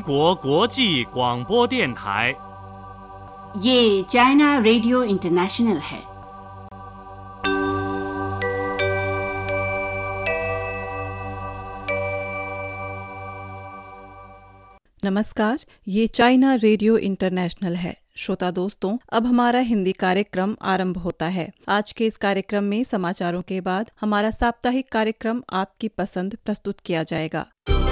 国国际广播电台。 ये China radio international है। नमस्कार, ये चाइना रेडियो इंटरनेशनल है। श्रोता दोस्तों, अब हमारा हिंदी कार्यक्रम आरंभ होता है। आज के इस कार्यक्रम में समाचारों के बाद हमारा साप्ताहिक कार्यक्रम आपकी पसंद प्रस्तुत किया जाएगा।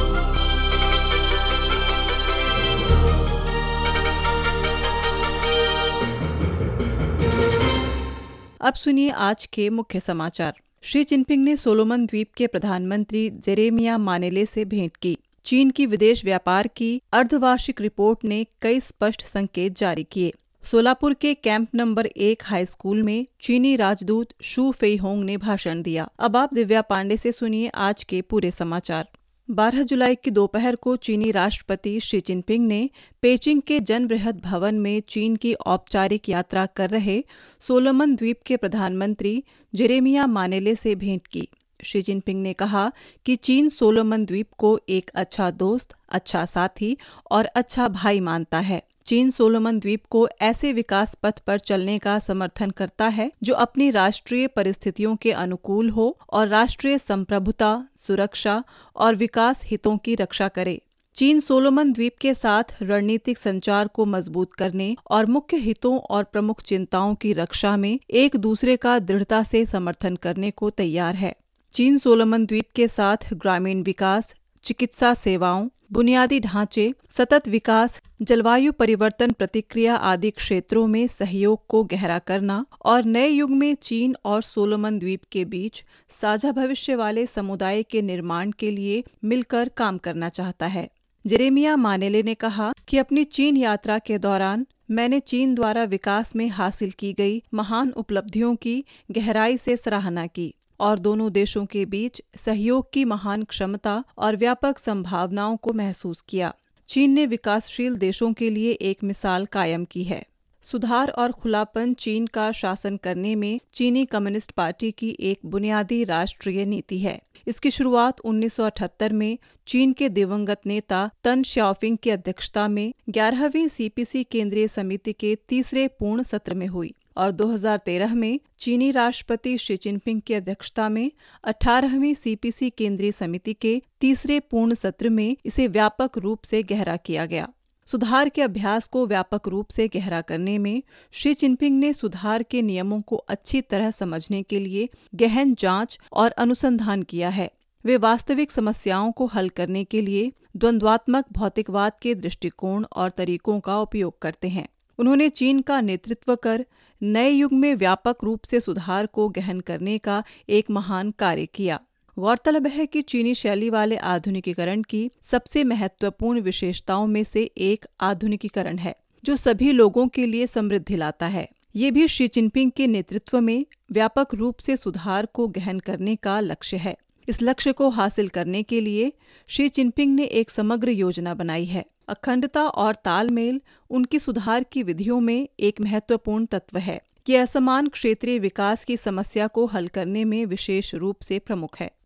अब सुनिए आज के मुख्य समाचार। शी जिनपिंग ने सोलोमन द्वीप के प्रधानमंत्री जेरेमिया मानेले से भेंट की। चीन की विदेश व्यापार की अर्धवार्षिक रिपोर्ट ने कई स्पष्ट संकेत जारी किए। सोलापुर के कैंप नंबर 1 हाई स्कूल में चीनी राजदूत शू फेईहोंग ने भाषण दिया। अब आप दिव्या पांडे से सुनिए आज के पूरे समाचार। 12 जुलाई की दोपहर को चीनी राष्ट्रपति शी जिनपिंग ने पेचिंग के जनबृहद भवन में चीन की औपचारिक यात्रा कर रहे सोलोमन द्वीप के प्रधानमंत्री जेरेमिया मानेले से भेंट की। शी जिनपिंग ने कहा कि चीन सोलोमन द्वीप को एक अच्छा दोस्त, अच्छा साथी और अच्छा भाई मानता है। चीन सोलोमन द्वीप को ऐसे विकास पथ पर चलने का समर्थन करता है जो अपनी राष्ट्रीय परिस्थितियों के अनुकूल हो और राष्ट्रीय संप्रभुता, सुरक्षा और विकास हितों की रक्षा करे। चीन सोलोमन द्वीप के साथ रणनीतिक संचार को मजबूत करने और मुख्य हितों और प्रमुख चिंताओं की रक्षा में एक दूसरे का दृढ़ता से समर्थन करने को तैयार है। चीन सोलोमन द्वीप के साथ ग्रामीण विकास, चिकित्सा सेवाओं, बुनियादी ढांचे, सतत विकास, जलवायु परिवर्तन प्रतिक्रिया आदि क्षेत्रों में सहयोग को गहरा करना और नए युग में चीन और सोलोमन द्वीप के बीच साझा भविष्य वाले समुदाय के निर्माण के लिए मिलकर काम करना चाहता है। जेरेमिया मानेले ने कहा कि अपनी चीन यात्रा के दौरान मैंने चीन द्वारा विकास में हासिल की गई महान उपलब्धियों की गहराई से सराहना की और दोनों देशों के बीच सहयोग की महान क्षमता और व्यापक संभावनाओं को महसूस किया। चीन ने विकासशील देशों के लिए एक मिसाल कायम की है। सुधार और खुलापन चीन का शासन करने में चीनी कम्युनिस्ट पार्टी की एक बुनियादी राष्ट्रीय नीति है। इसकी शुरुआत 1978 में चीन के दिवंगत नेता तन श्याओपिंग की अध्यक्षता में 11वीं सीपीसी केंद्रीय समिति के तीसरे पूर्ण सत्र में हुई और 2013 में चीनी राष्ट्रपति शी जिनपिंग की अध्यक्षता में 18वीं सीपीसी केंद्रीय समिति के तीसरे पूर्ण सत्र में इसे व्यापक रूप से गहरा किया गया। सुधार के अभ्यास को व्यापक रूप से गहरा करने में शी जिनपिंग ने सुधार के नियमों को अच्छी तरह समझने के लिए गहन जांच और अनुसंधान किया है। वे वास्तविक समस्याओं को हल करने के लिए द्वंद्वात्मक भौतिकवाद के दृष्टिकोण और तरीकों का उपयोग करते हैं। उन्होंने चीन का नेतृत्व कर नए युग में व्यापक रूप से सुधार को गहन करने का एक महान कार्य किया। गौरतलब है कि चीनी शैली वाले आधुनिकीकरण की सबसे महत्वपूर्ण विशेषताओं में से एक आधुनिकीकरण है जो सभी लोगों के लिए समृद्धि लाता है। ये भी शी जिनपिंग के नेतृत्व में व्यापक रूप से सुधार को गहन करने का लक्ष्य है। इस लक्ष्य को हासिल करने के लिए शी जिनपिंग ने एक समग्र योजना बनाई है। अखंडता और तालमेल उनकी सुधार की विधियों में एक महत्वपूर्ण तत्व है कि असमान क्षेत्रीय विकास की समस्या को हल करने में विशेष रूप से प्रमुख है।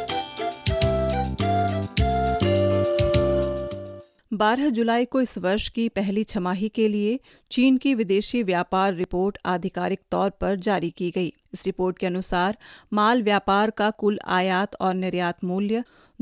12 जुलाई को इस वर्ष की पहली छमाही के लिए चीन की विदेशी व्यापार रिपोर्ट आधिकारिक तौर पर जारी की गई। इस रिपोर्ट के अनुसार माल व्यापार का कुल आयात और निर्यात मूल्य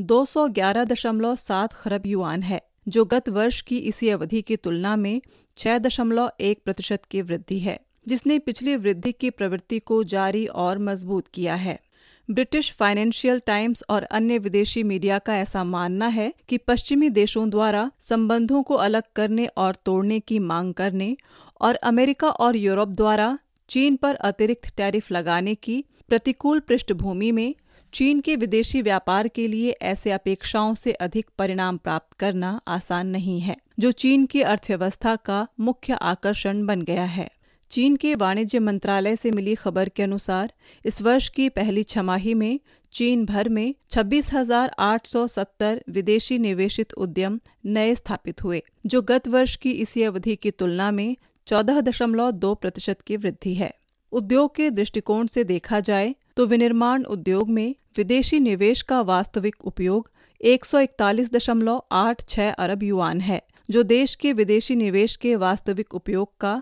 211.7 खरब युआन है, जो गत वर्ष की इसी अवधि की तुलना में 6.1% की वृद्धि है, जिसने पिछली वृद्धि की प्रवृत्ति को जारी और मजबूत किया है। ब्रिटिश फाइनेंशियल टाइम्स और अन्य विदेशी मीडिया का ऐसा मानना है कि पश्चिमी देशों द्वारा संबंधों को अलग करने और तोड़ने की मांग करने और अमेरिका और यूरोप द्वारा चीन पर अतिरिक्त टैरिफ लगाने की प्रतिकूल पृष्ठभूमि में चीन के विदेशी व्यापार के लिए ऐसे अपेक्षाओं से अधिक परिणाम प्राप्त करना आसान नहीं है, जो चीन की अर्थव्यवस्था का मुख्य आकर्षण बन गया है। चीन के वाणिज्य मंत्रालय से मिली खबर के अनुसार इस वर्ष की पहली छमाही में चीन भर में 26,870 विदेशी निवेशित उद्यम नए स्थापित हुए, जो गत वर्ष की इसी अवधि की तुलना में 14.2% की वृद्धि है। उद्योग के दृष्टिकोण से देखा जाए तो विनिर्माण उद्योग में विदेशी निवेश का वास्तविक उपयोग 141.86 अरब युआन है, जो देश के विदेशी निवेश के वास्तविक उपयोग का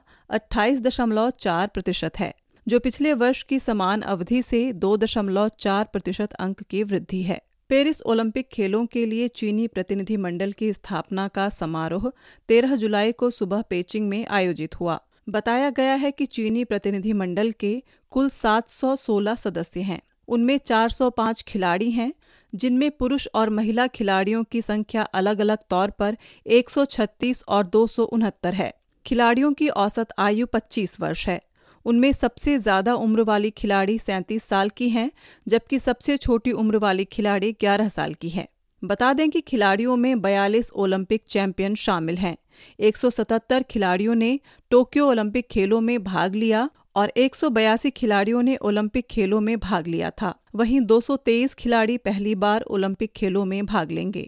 28.4% है, जो पिछले वर्ष की समान अवधि से 2.4% अंक की वृद्धि है। पेरिस ओलंपिक खेलों के लिए चीनी प्रतिनिधिमंडल की स्थापना का समारोह 13 जुलाई को सुबह पेचिंग में आयोजित हुआ। बताया गया है कि चीनी प्रतिनिधिमंडल के कुल 716 सदस्य हैं। उनमें 405 खिलाड़ी हैं, जिनमें पुरुष और महिला खिलाड़ियों की संख्या अलग अलग तौर पर 136 और 269 है। खिलाड़ियों की औसत आयु 25 वर्ष है। उनमें सबसे ज्यादा उम्र वाली खिलाड़ी 37 साल की हैं, जबकि सबसे छोटी उम्र वाली खिलाड़ी 11 साल की है। बता दें कि खिलाड़ियों में 42 ओलंपिक चैंपियन शामिल हैं। 177 खिलाड़ियों ने टोक्यो ओलंपिक खेलों में भाग लिया और 182 खिलाड़ियों ने ओलंपिक खेलों में भाग लिया था। वहीं 223 खिलाड़ी पहली बार ओलंपिक खेलों में भाग लेंगे।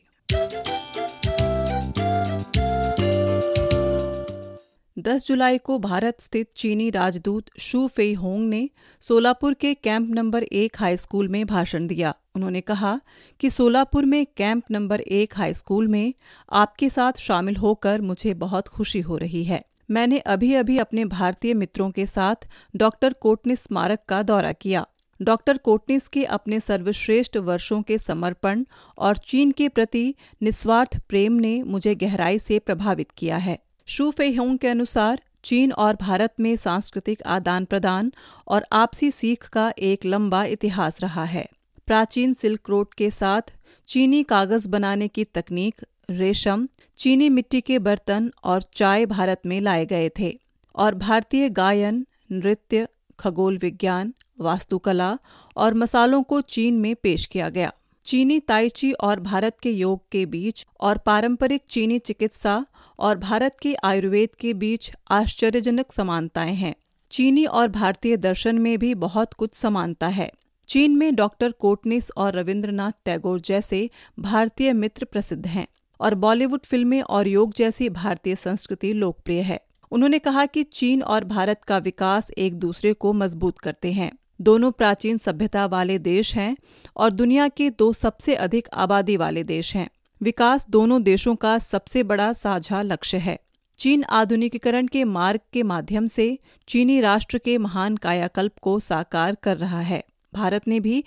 10 जुलाई को भारत स्थित चीनी राजदूत शू फेईहोंग ने सोलापुर के कैंप नंबर 1 हाई स्कूल में भाषण दिया। उन्होंने कहा कि सोलापुर में कैंप नंबर 1 हाई स्कूल में आपके साथ शामिल होकर मुझे बहुत खुशी हो रही है। मैंने अभी अभी अपने भारतीय मित्रों के साथ डॉक्टर कोटनिस स्मारक का दौरा किया। डॉक्टर कोटनिस के अपने सर्वश्रेष्ठ वर्षों के समर्पण और चीन के प्रति निस्वार्थ प्रेम ने मुझे गहराई से प्रभावित किया है। शू फेईहोंग के अनुसार चीन और भारत में सांस्कृतिक आदान प्रदान और आपसी सीख का एक लंबा इतिहास रहा है। प्राचीन सिल्क रोड के साथ चीनी कागज बनाने की तकनीक, रेशम, चीनी मिट्टी के बर्तन और चाय भारत में लाए गए थे और भारतीय गायन, नृत्य, खगोल विज्ञान, वास्तुकला और मसालों को चीन में पेश किया गया। चीनी ताइची और भारत के योग के बीच और पारंपरिक चीनी चिकित्सा और भारत के आयुर्वेद के बीच आश्चर्यजनक समानताएं हैं। चीनी और भारतीय दर्शन में भी बहुत कुछ समानता है। चीन में डॉक्टर कोटनिस और रविंद्रनाथ टैगोर जैसे भारतीय मित्र प्रसिद्ध हैं और बॉलीवुड फिल्में और योग जैसी भारतीय संस्कृति लोकप्रिय है। उन्होंने कहा कि चीन और भारत का विकास एक दूसरे को मजबूत करते हैं। दोनों प्राचीन सभ्यता वाले देश हैं और दुनिया के 2 सबसे अधिक आबादी वाले देश हैं। विकास दोनों देशों का सबसे बड़ा साझा लक्ष्य है। चीन आधुनिकीकरण के मार्ग के माध्यम से चीनी राष्ट्र के महान कायाकल्प को साकार कर रहा है। भारत ने भी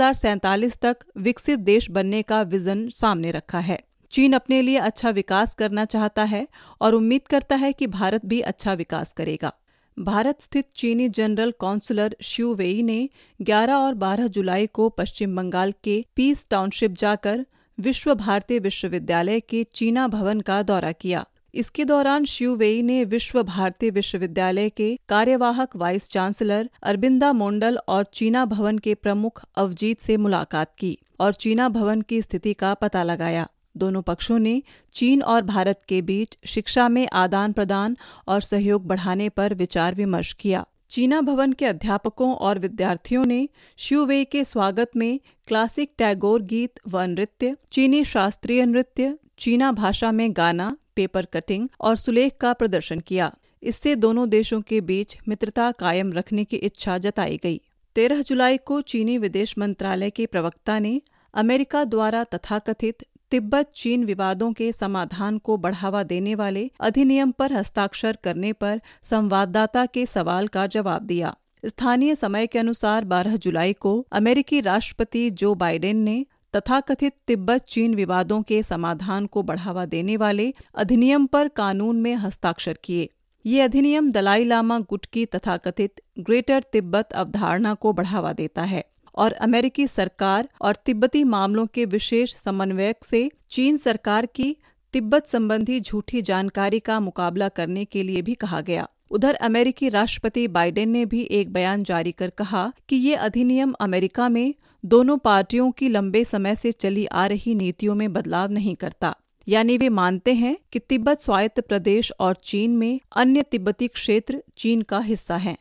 2047 तक विकसित देश बनने का विजन सामने रखा है। चीन अपने लिए अच्छा विकास करना चाहता है और उम्मीद करता है कि भारत भी अच्छा विकास करेगा। भारत स्थित चीनी जनरल कौंसलर शीऊ वेई ने 11 और 12 जुलाई को पश्चिम बंगाल के पीस टाउनशिप जाकर विश्व भारती विश्वविद्यालय के चीना भवन का दौरा किया। इसके दौरान शीऊ वेई ने विश्व भारती विश्वविद्यालय के कार्यवाहक वाइस चांसलर अरबिंदा मोंडल और चीना भवन के प्रमुख अवजीत से मुलाकात की और चीना भवन की स्थिति का पता लगाया। दोनों पक्षों ने चीन और भारत के बीच शिक्षा में आदान प्रदान और सहयोग बढ़ाने पर विचार विमर्श किया। चीना भवन के अध्यापकों और विद्यार्थियों ने शीऊ वेई के स्वागत में क्लासिक टैगोर गीत व नृत्य, चीनी शास्त्रीय नृत्य, चीना भाषा में गाना, पेपर कटिंग और सुलेख का प्रदर्शन किया। इससे दोनों देशों के बीच मित्रता कायम रखने की इच्छा जताई गई। 13 जुलाई को चीनी विदेश मंत्रालय के प्रवक्ता ने अमेरिका द्वारा तथाकथित तिब्बत चीन विवादों के समाधान को बढ़ावा देने वाले अधिनियम पर हस्ताक्षर करने पर संवाददाता के सवाल का जवाब दिया। स्थानीय समय के अनुसार 12 जुलाई को अमेरिकी राष्ट्रपति जो बाइडेन ने तथाकथित तिब्बत चीन विवादों के समाधान को बढ़ावा देने वाले अधिनियम पर कानून में हस्ताक्षर किए। ये अधिनियम दलाई लामा गुट की तथाकथित ग्रेटर तिब्बत अवधारणा को बढ़ावा देता है और अमेरिकी सरकार और तिब्बती मामलों के विशेष समन्वयक से चीन सरकार की तिब्बत संबंधी झूठी जानकारी का मुकाबला करने के लिए भी कहा गया। उधर अमेरिकी राष्ट्रपति बाइडेन ने भी एक बयान जारी कर कहा कि ये अधिनियम अमेरिका में दोनों पार्टियों की लंबे समय से चली आ रही नीतियों में बदलाव नहीं करता। यानी वे मानते हैं कि तिब्बत स्वायत्त प्रदेश और चीन में अन्य तिब्बती क्षेत्र चीन का हिस्सा हैं।